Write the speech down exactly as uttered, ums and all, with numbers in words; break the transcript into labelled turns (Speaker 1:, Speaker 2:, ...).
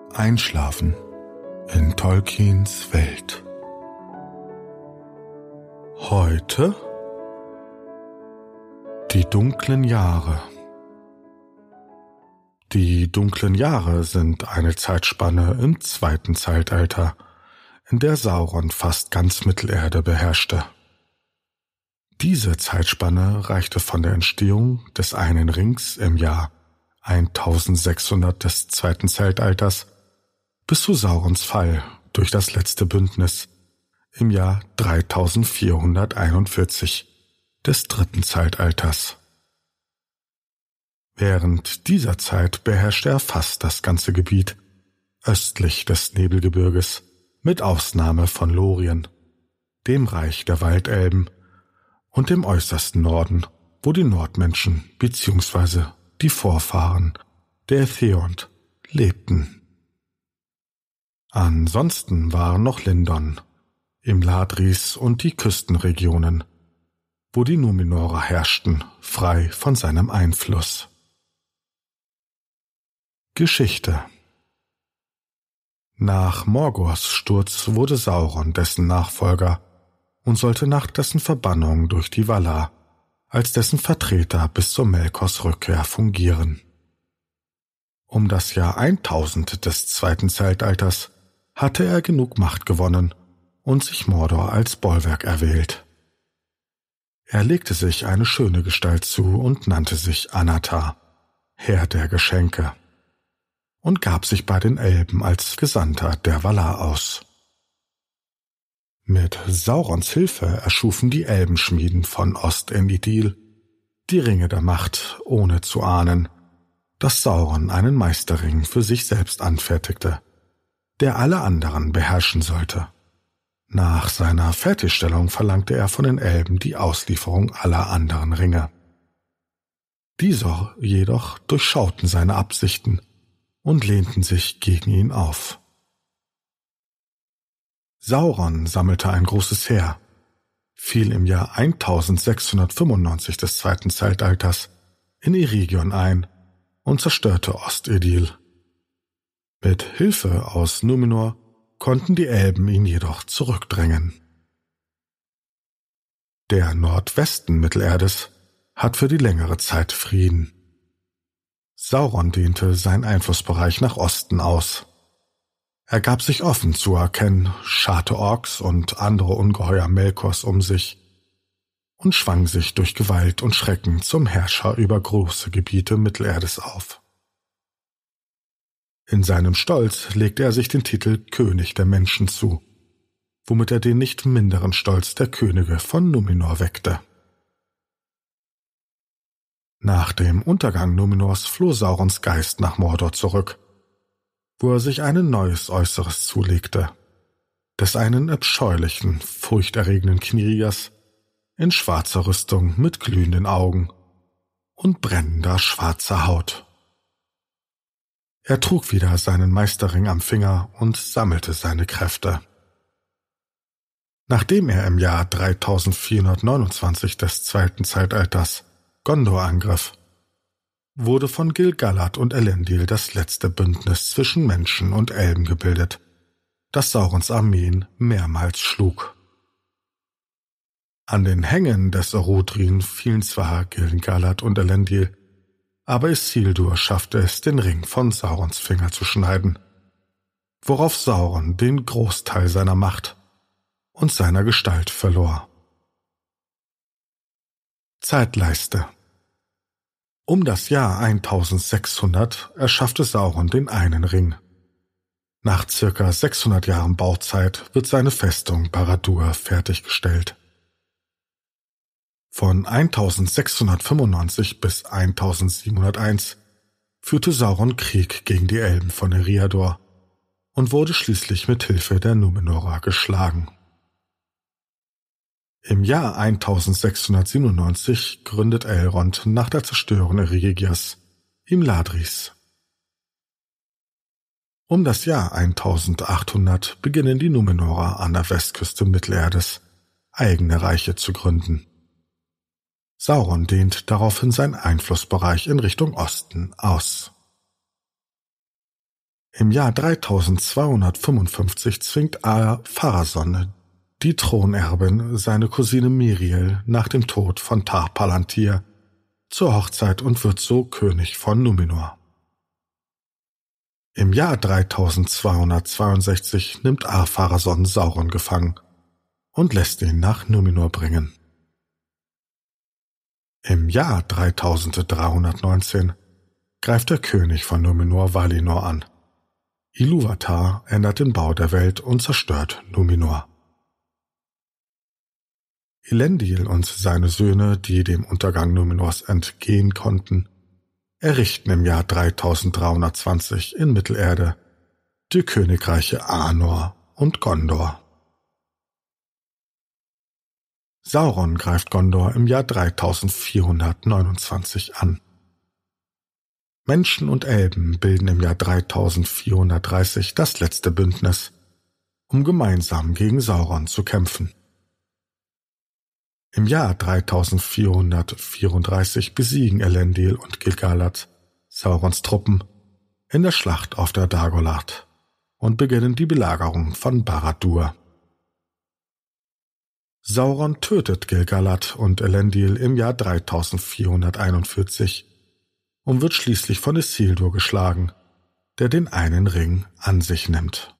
Speaker 1: Einschlafen in Tolkiens Welt. Heute die dunklen Jahre. Die dunklen Jahre sind eine Zeitspanne im zweiten Zeitalter, in der Sauron fast ganz Mittelerde beherrschte. Diese Zeitspanne reichte von der Entstehung des einen Rings im Jahr eintausendsechshundert des zweiten Zeitalters bis zu Saurons Fall durch das letzte Bündnis im Jahr dreitausendvierhunderteinundvierzig des dritten Zeitalters. Während dieser Zeit beherrschte er fast das ganze Gebiet östlich des Nebelgebirges, mit Ausnahme von Lorien, dem Reich der Waldelben und dem äußersten Norden, wo die Nordmenschen bzw. die Vorfahren der Theond lebten. Ansonsten waren noch Lindon, Imladris und die Küstenregionen, wo die Numenorer herrschten, frei von seinem Einfluss. Geschichte. Nach Morgoths Sturz wurde Sauron dessen Nachfolger und sollte nach dessen Verbannung durch die Valar als dessen Vertreter bis zur Melkors Rückkehr fungieren. Um das Jahr eintausend des zweiten Zeitalters hatte er genug Macht gewonnen und sich Mordor als Bollwerk erwählt. Er legte sich eine schöne Gestalt zu und nannte sich Anatar, Herr der Geschenke, und gab sich bei den Elben als Gesandter der Valar aus. Mit Saurons Hilfe erschufen die Elbenschmieden von Ost-Enidil die Ringe der Macht, ohne zu ahnen, dass Sauron einen Meisterring für sich selbst anfertigte, der alle anderen beherrschen sollte. Nach seiner Fertigstellung verlangte er von den Elben die Auslieferung aller anderen Ringe. Diese jedoch durchschauten seine Absichten und lehnten sich gegen ihn auf. Sauron sammelte ein großes Heer, fiel im Jahr eintausendsechshundertfünfundneunzig des zweiten Zeitalters in Eregion ein und zerstörte Ost-Edil. Mit Hilfe aus Numenor konnten die Elben ihn jedoch zurückdrängen. Der Nordwesten Mittelerdes hat für die längere Zeit Frieden. Sauron dehnte seinen Einflussbereich nach Osten aus. Er gab sich offen zu erkennen, scharte Orks und andere Ungeheuer Melkors um sich und schwang sich durch Gewalt und Schrecken zum Herrscher über große Gebiete Mittelerdes auf. In seinem Stolz legte er sich den Titel König der Menschen zu, womit er den nicht minderen Stolz der Könige von Numenor weckte. Nach dem Untergang Numenors floh Saurons Geist nach Mordor zurück, wo er sich ein neues Äußeres zulegte, des einen abscheulichen, furchterregenden Kriegers in schwarzer Rüstung mit glühenden Augen und brennender schwarzer Haut. Er trug wieder seinen Meisterring am Finger und sammelte seine Kräfte. Nachdem er im Jahr dreitausendvierhundertneunundzwanzig des zweiten Zeitalters Gondor angriff, wurde von Gil-galad und Elendil das letzte Bündnis zwischen Menschen und Elben gebildet, das Saurons Armeen mehrmals schlug. An den Hängen des Orodruin fielen zwar Gil-galad und Elendil, aber Isildur schaffte es, den Ring von Saurons Finger zu schneiden, worauf Sauron den Großteil seiner Macht und seiner Gestalt verlor. Zeitleiste. Um das Jahr eintausendsechshundert erschaffte Sauron den einen Ring. Nach circa sechshundert Jahren Bauzeit wird seine Festung Barad-dûr fertiggestellt. Von eintausendsechshundertfünfundneunzig bis eintausendsiebenhunderteins führte Sauron Krieg gegen die Elben von Eriador und wurde schließlich mit Hilfe der Numenorer geschlagen. Im Jahr eintausendsechshundertsiebenundneunzig gründet Elrond nach der Zerstörung Eregias Imladris. Um das Jahr eintausendachthundert beginnen die Numenorer an der Westküste Mittelerdes eigene Reiche zu gründen. Sauron dehnt daraufhin seinen Einflussbereich in Richtung Osten aus. Im Jahr dreitausendzweihundertfünfundfünfzig zwingt Ar-Pharazôn die Thronerbin, seine Cousine Miriel, nach dem Tod von Tar-Palantir zur Hochzeit und wird so König von Numenor. Im Jahr dreitausendzweihundertzweiundsechzig nimmt Ar-Pharazôn Sauron gefangen und lässt ihn nach Numenor bringen. Im Jahr dreitausenddreihundertneunzehn greift der König von Numenor Valinor an. Ilúvatar ändert den Bau der Welt und zerstört Numenor. Elendil und seine Söhne, die dem Untergang Numenors entgehen konnten, errichten im Jahr dreitausenddreihundertzwanzig in Mittelerde die Königreiche Arnor und Gondor. Sauron greift Gondor im Jahr dreitausendvierhundertneunundzwanzig an. Menschen und Elben bilden im Jahr dreitausendvierhundertdreißig das letzte Bündnis, um gemeinsam gegen Sauron zu kämpfen. Im Jahr dreitausendvierhundertvierunddreißig besiegen Elendil und Gil-galad Saurons Truppen in der Schlacht auf der Dagorlad und beginnen die Belagerung von Barad-dûr. Sauron tötet Gil-galad und Elendil im Jahr dreitausendvierhunderteinundvierzig und wird schließlich von Isildur geschlagen, der den einen Ring an sich nimmt.